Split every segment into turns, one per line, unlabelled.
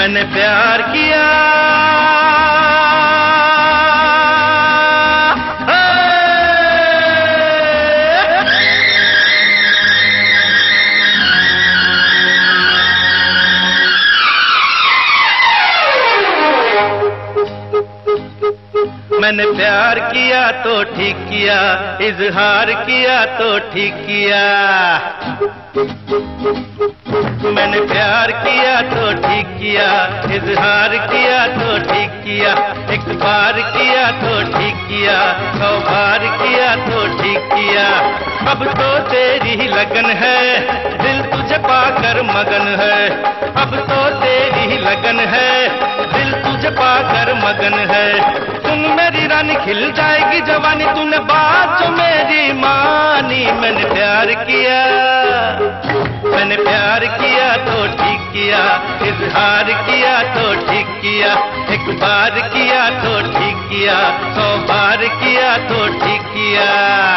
मैंने प्यार किया मैंने प्यार किया तो ठीक किया, इजहार किया तो ठीक किया। मैंने प्यार किया तो ठीक किया, इजहार किया तो ठीक किया। एक बार किया तो ठीक किया, 100 बार किया तो ठीक किया। अब तो तेरी ही लगन है, दिल तुझे पाकर मगन है। अब तो तेरी ही लगन है, दिल तुझे पाकर मगन है। सुन मेरी रानी खिल जाएगी जवानी, तूने बात जो मेरी मानी। मैंने प्यार किया, मैंने प्यार किया तो ठीक किया, इजहार किया तो ठीक किया। एक बार किया तो ठीक किया, 100 बार किया तो ठीक किया।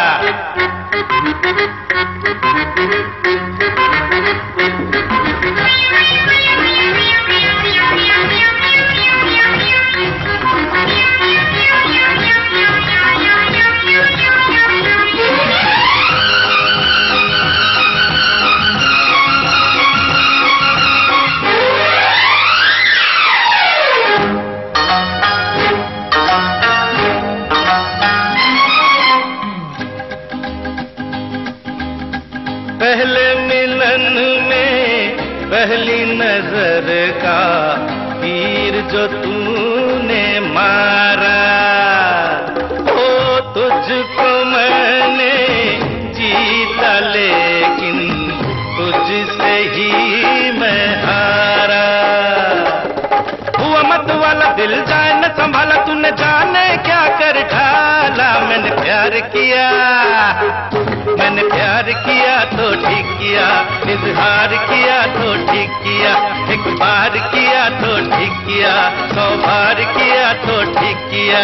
पहले मिलन में पहली नजर का तीर जो तूने मारा, ओ तुझको मैंने जीता लेकिन तुझसे ही मैं हारा। हुआ मत वाला दिल जाए न संभाला, तूने जाने क्या कर ढाला। मैंने प्यार किया, मैंने प्यार किया तो ठीक किया, इजहार किया तो ठीक किया। एक बार किया तो ठीक किया, 100 बार किया तो ठीक किया।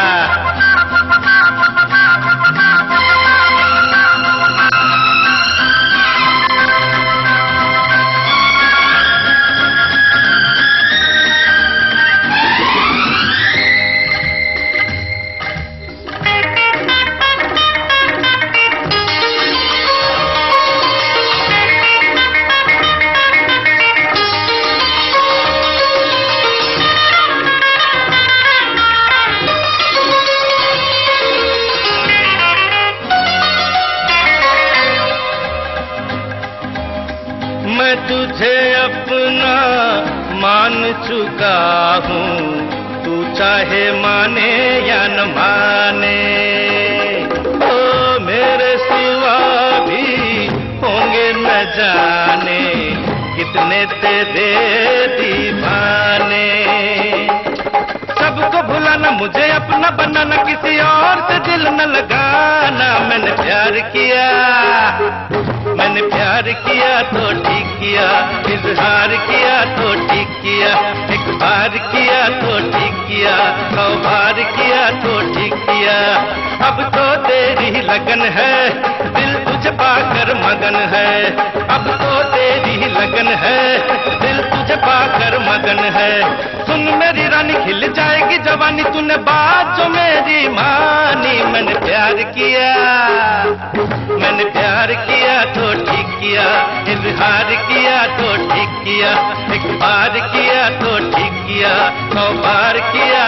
मैं तुझे अपना मान चुका हूँ, तू चाहे माने या न माने। ओ मेरे सिवा भी होंगे न जाने कितने तेरे दीवाने। सबको भुलाना, मुझे अपना बनाना, किसी और से दिल न लगाना। मैंने प्यार किया, मैंने प्यार किया तो ठीक किया, इजहार किया तो ठीक किया। एक बार किया तो ठीक किया, 100 बार किया तो ठीक किया। अब तो तेरी ही लगन है, दिल तुझे पाकर मगन है। अब तो तेरी ही लगन है, दिल तुझे पाकर मगन है। सुन मेरी रानी खिल जाएगी जवानी, तूने बात जो मेरी मानी। मैंने प्यार किया, मैंने प्यार किया तो ठीक किया, इजहार किया तो ठीक किया। एक बार किया तो ठीक किया, 100 बार किया